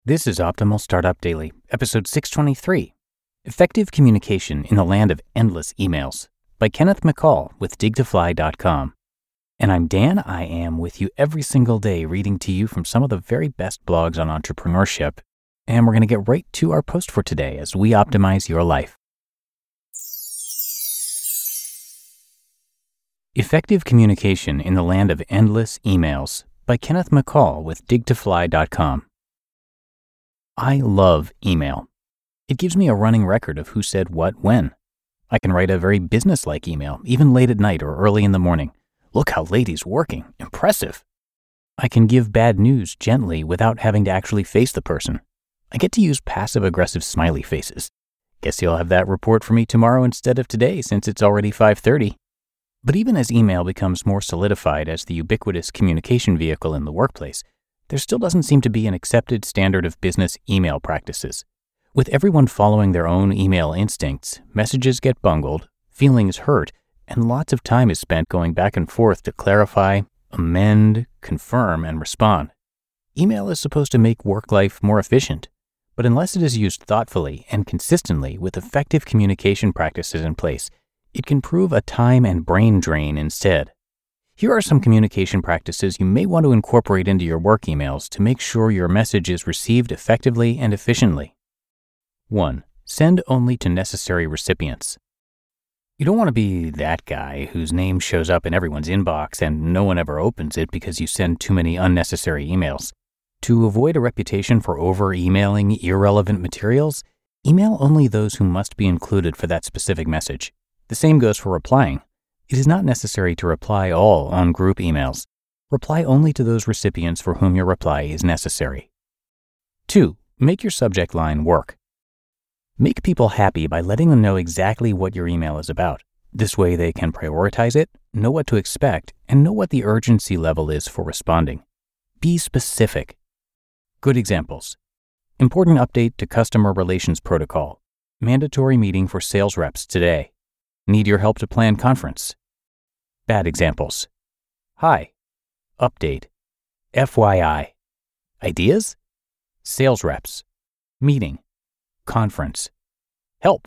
This is Optimal Startup Daily, episode 623, Effective Communication in the Land of Endless Emails, by Kenneth McCall with Dig2Fly.com. And I'm Dan. I am with you every single day reading to you from some of the very best blogs on entrepreneurship, and we're going to get right to our post for today as we optimize your life. Effective Communication in the Land of Endless Emails, by Kenneth McCall with Dig2Fly.com. I love email. It gives me a running record of who said what when. I can write a very business-like email, even late at night or early in the morning. Look how late he's working. Impressive. I can give bad news gently without having to actually face the person. I get to use passive-aggressive smiley faces. Guess you'll have that report for me tomorrow instead of today since it's already 5:30. But even as email becomes more solidified as the ubiquitous communication vehicle in the workplace, there still doesn't seem to be an accepted standard of business email practices. With everyone following their own email instincts, messages get bungled, feelings hurt, and lots of time is spent going back and forth to clarify, amend, confirm, and respond. Email is supposed to make work life more efficient, but unless it is used thoughtfully and consistently with effective communication practices in place, it can prove a time and brain drain instead. Here are some communication practices you may want to incorporate into your work emails to make sure your message is received effectively and efficiently. 1. Send only to necessary recipients. You don't want to be that guy whose name shows up in everyone's inbox and no one ever opens it because you send too many unnecessary emails. To avoid a reputation for over-emailing irrelevant materials, email only those who must be included for that specific message. The same goes for replying. It is not necessary to reply all on group emails. Reply only to those recipients for whom your reply is necessary. 2. Make your subject line work. Make people happy by letting them know exactly what your email is about. This way they can prioritize it, know what to expect, and know what the urgency level is for responding. Be specific. Good examples. Important update to customer relations protocol. Mandatory meeting for sales reps today. Need your help to plan conference. Bad examples. Hi. Update. FYI. Ideas? Sales reps. Meeting. Conference. Help.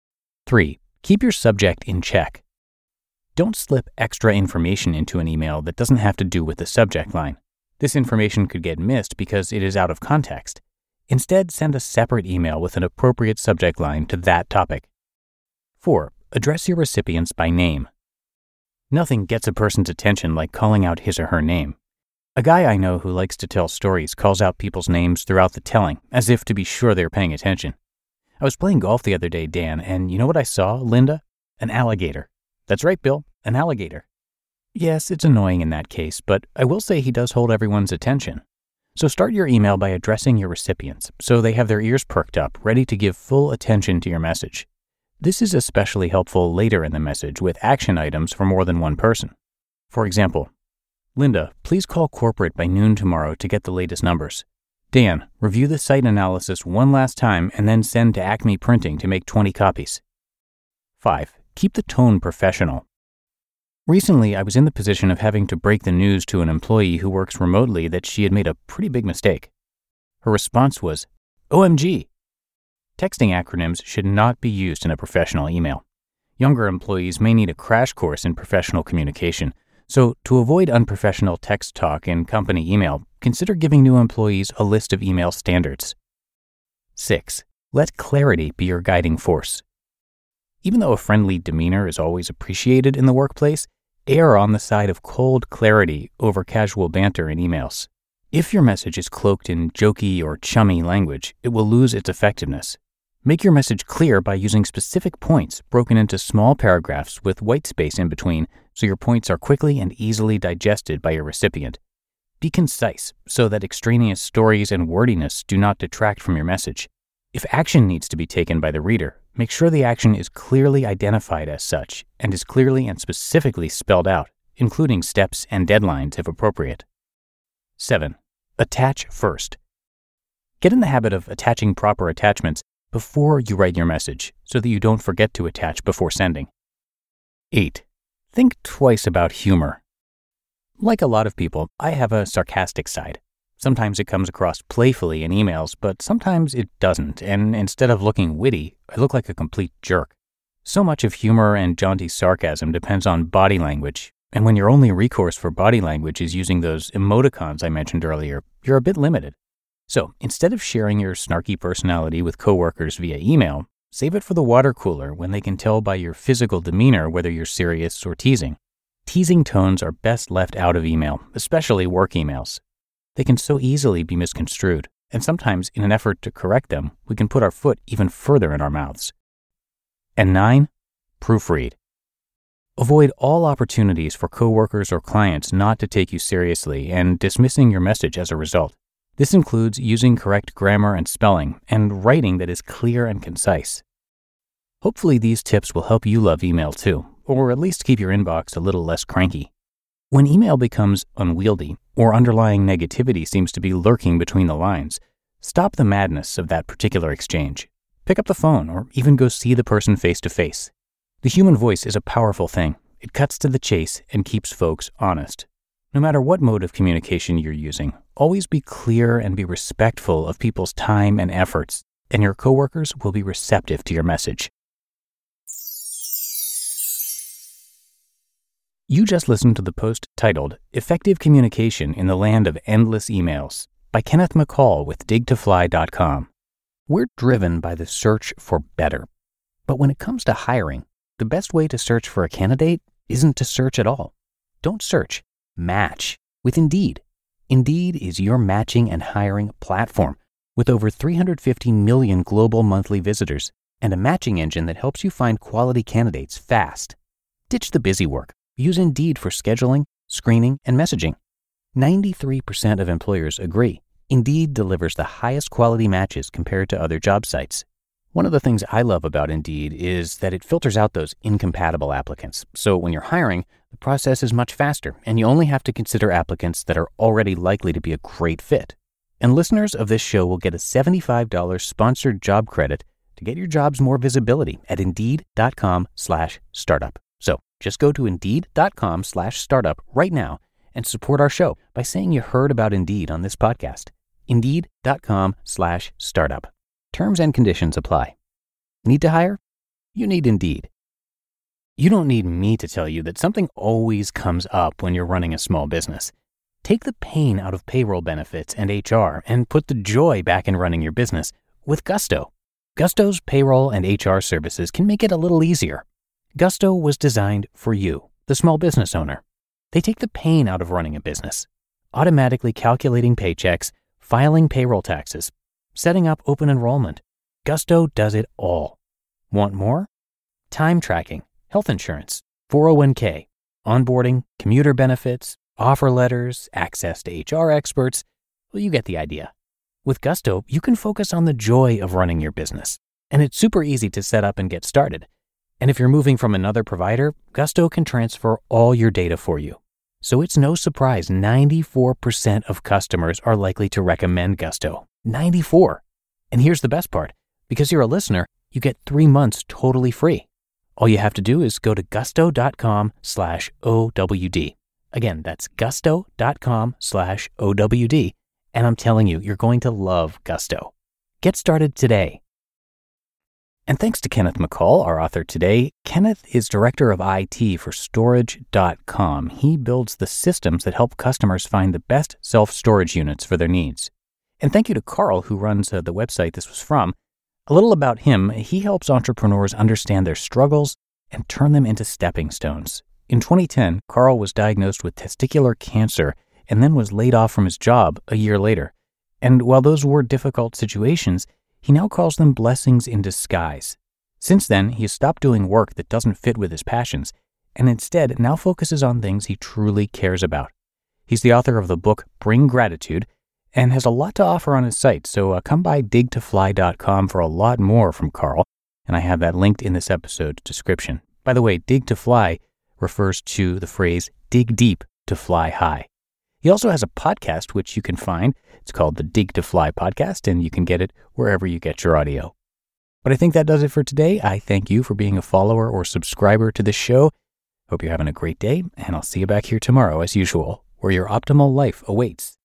3. Keep your subject in check. Don't slip extra information into an email that doesn't have to do with the subject line. This information could get missed because it is out of context. Instead, send a separate email with an appropriate subject line to that topic. 4. Address your recipients by name. Nothing gets a person's attention like calling out his or her name. A guy I know who likes to tell stories calls out people's names throughout the telling, as if to be sure they're paying attention. I was playing golf the other day, Dan, and you know what I saw, Linda? An alligator. That's right, Bill, an alligator. Yes, it's annoying in that case, but I will say he does hold everyone's attention. So start your email by addressing your recipients so they have their ears perked up, ready to give full attention to your message. This is especially helpful later in the message with action items for more than one person. For example, Linda, please call corporate by noon tomorrow to get the latest numbers. Dan, review the site analysis one last time and then send to Acme Printing to make 20 copies. 5. Keep the tone professional. Recently, I was in the position of having to break the news to an employee who works remotely that she had made a pretty big mistake. Her response was, OMG. Texting acronyms should not be used in a professional email. Younger employees may need a crash course in professional communication, so to avoid unprofessional text talk in company email, consider giving new employees a list of email standards. 6. Let clarity be your guiding force. Even though a friendly demeanor is always appreciated in the workplace, err on the side of cold clarity over casual banter in emails. If your message is cloaked in jokey or chummy language, it will lose its effectiveness. Make your message clear by using specific points broken into small paragraphs with white space in between so your points are quickly and easily digested by your recipient. Be concise so that extraneous stories and wordiness do not detract from your message. If action needs to be taken by the reader, make sure the action is clearly identified as such and is clearly and specifically spelled out, including steps and deadlines if appropriate. 7. Attach first. Get in the habit of attaching proper attachments before you write your message so that you don't forget to attach before sending. 8. Think twice about humor. Like a lot of people, I have a sarcastic side. Sometimes it comes across playfully in emails, but sometimes it doesn't, and instead of looking witty, I look like a complete jerk. So much of humor and jaunty sarcasm depends on body language, and when your only recourse for body language is using those emoticons I mentioned earlier, you're a bit limited. So instead of sharing your snarky personality with coworkers via email, save it for the water cooler when they can tell by your physical demeanor whether you're serious or teasing. Teasing tones are best left out of email, especially work emails. They can so easily be misconstrued, and sometimes in an effort to correct them, we can put our foot even further in our mouths. And 9, proofread. Avoid all opportunities for coworkers or clients not to take you seriously and dismissing your message as a result. This includes using correct grammar and spelling and writing that is clear and concise. Hopefully these tips will help you love email too, or at least keep your inbox a little less cranky. When email becomes unwieldy or underlying negativity seems to be lurking between the lines, stop the madness of that particular exchange. Pick up the phone or even go see the person face to face. The human voice is a powerful thing. It cuts to the chase and keeps folks honest. No matter what mode of communication you're using, always be clear and be respectful of people's time and efforts, and your coworkers will be receptive to your message. You just listened to the post titled Effective Communication in the Land of Endless Emails by Kenneth McCall with digtofly.com. We're driven by the search for better. But when it comes to hiring, the best way to search for a candidate isn't to search at all. Don't search. Match with Indeed. Indeed is your matching and hiring platform with over 350 million global monthly visitors and a matching engine that helps you find quality candidates fast. Ditch the busy work. Use Indeed for scheduling, screening, and messaging. 93% of employers agree Indeed delivers the highest quality matches compared to other job sites. One of the things I love about Indeed is that it filters out those incompatible applicants. So when you're hiring, the process is much faster, and you only have to consider applicants that are already likely to be a great fit. And listeners of this show will get a $75 sponsored job credit to get your jobs more visibility at Indeed.com/startup. So just go to Indeed.com/startup right now and support our show by saying you heard about Indeed on this podcast. Indeed.com/startup. Terms and conditions apply. Need to hire? You need Indeed. You don't need me to tell you that something always comes up when you're running a small business. Take the pain out of payroll benefits and HR and put the joy back in running your business with Gusto. Gusto's payroll and HR services can make it a little easier. Gusto was designed for you, the small business owner. They take the pain out of running a business, automatically calculating paychecks, filing payroll taxes, setting up open enrollment. Gusto does it all. Want more? Time tracking, health insurance, 401k, onboarding, commuter benefits, offer letters, access to HR experts. Well, you get the idea. With Gusto, you can focus on the joy of running your business, and it's super easy to set up and get started. And if you're moving from another provider, Gusto can transfer all your data for you. So it's no surprise 94% of customers are likely to recommend Gusto. 94. And here's the best part. Because you're a listener, you get 3 months totally free. All you have to do is go to gusto.com/OWD. Again, that's gusto.com/OWD. And I'm telling you, you're going to love Gusto. Get started today. And thanks to Kenneth McCall, our author today. Kenneth is director of IT for Storage.com. He builds the systems that help customers find the best self-storage units for their needs. And thank you to Carl, who runs the website this was from. A little about him, he helps entrepreneurs understand their struggles and turn them into stepping stones. In 2010, Carl was diagnosed with testicular cancer and then was laid off from his job a year later. And while those were difficult situations, he now calls them blessings in disguise. Since then, he has stopped doing work that doesn't fit with his passions, and instead now focuses on things he truly cares about. He's the author of the book Bring Gratitude and has a lot to offer on his site, so come by digtofly.com for a lot more from Carl, and I have that linked in this episode's description. By the way, dig to fly refers to the phrase dig deep to fly high. He also has a podcast, which you can find. It's called the Dig to Fly podcast, and you can get it wherever you get your audio. But I think that does it for today. I thank you for being a follower or subscriber to this show. Hope you're having a great day, and I'll see you back here tomorrow as usual, where your optimal life awaits.